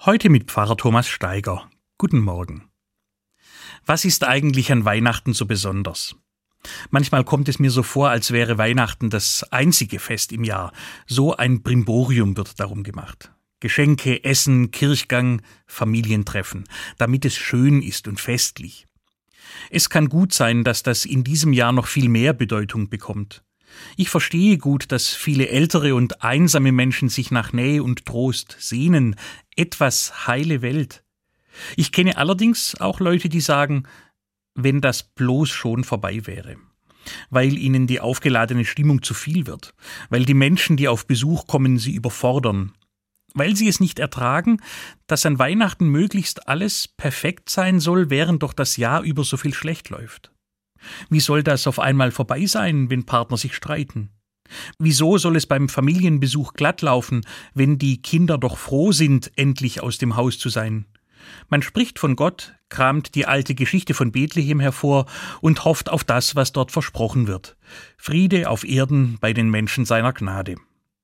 Heute mit Pfarrer Thomas Steiger. Guten Morgen. Was ist eigentlich an Weihnachten so besonders? Manchmal kommt es mir so vor, als wäre Weihnachten das einzige Fest im Jahr. So ein Brimborium wird darum gemacht. Geschenke, Essen, Kirchgang, Familientreffen, damit es schön ist und festlich. Es kann gut sein, dass das in diesem Jahr noch viel mehr Bedeutung bekommt. Ich verstehe gut, dass viele ältere und einsame Menschen sich nach Nähe und Trost sehnen, etwas heile Welt. Ich kenne allerdings auch Leute, die sagen, wenn das bloß schon vorbei wäre, weil ihnen die aufgeladene Stimmung zu viel wird, weil die Menschen, die auf Besuch kommen, sie überfordern, weil sie es nicht ertragen, dass an Weihnachten möglichst alles perfekt sein soll, während doch das Jahr über so viel schlecht läuft. Wie soll das auf einmal vorbei sein, wenn Partner sich streiten? Wieso soll es beim Familienbesuch glatt laufen, wenn die Kinder doch froh sind, endlich aus dem Haus zu sein? Man spricht von Gott, kramt die alte Geschichte von Bethlehem hervor und hofft auf das, was dort versprochen wird. Friede auf Erden bei den Menschen seiner Gnade.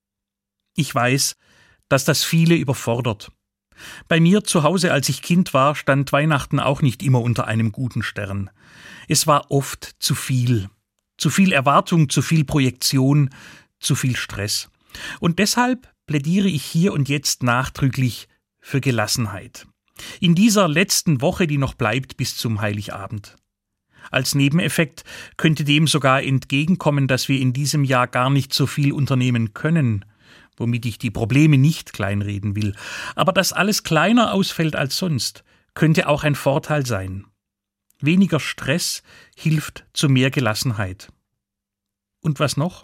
Ich weiß, dass das viele überfordert. Bei mir zu Hause, als ich Kind war, stand Weihnachten auch nicht immer unter einem guten Stern. Es war oft zu viel. Zu viel Erwartung, zu viel Projektion, zu viel Stress. Und deshalb plädiere ich hier und jetzt nachdrücklich für Gelassenheit. In dieser letzten Woche, die noch bleibt bis zum Heiligabend. Als Nebeneffekt könnte dem sogar entgegenkommen, dass wir in diesem Jahr gar nicht so viel unternehmen können, womit ich die Probleme nicht kleinreden will. Aber dass alles kleiner ausfällt als sonst, könnte auch ein Vorteil sein. Weniger Stress hilft zu mehr Gelassenheit. Und was noch?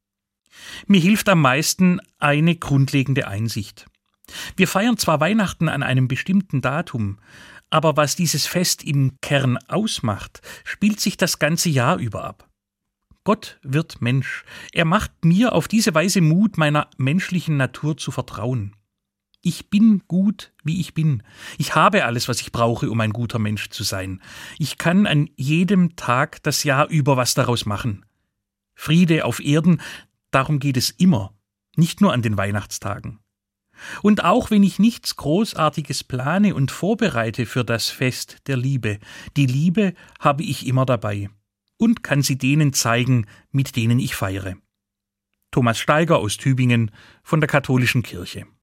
Mir hilft am meisten eine grundlegende Einsicht. Wir feiern zwar Weihnachten an einem bestimmten Datum, aber was dieses Fest im Kern ausmacht, spielt sich das ganze Jahr über ab. Gott wird Mensch. Er macht mir auf diese Weise Mut, meiner menschlichen Natur zu vertrauen. Ich bin gut, wie ich bin. Ich habe alles, was ich brauche, um ein guter Mensch zu sein. Ich kann an jedem Tag das Jahr über was daraus machen. Friede auf Erden, darum geht es immer, nicht nur an den Weihnachtstagen. Und auch wenn ich nichts Großartiges plane und vorbereite für das Fest der Liebe, die Liebe habe ich immer dabei und kann sie denen zeigen, mit denen ich feiere. Thomas Steiger aus Tübingen von der Katholischen Kirche.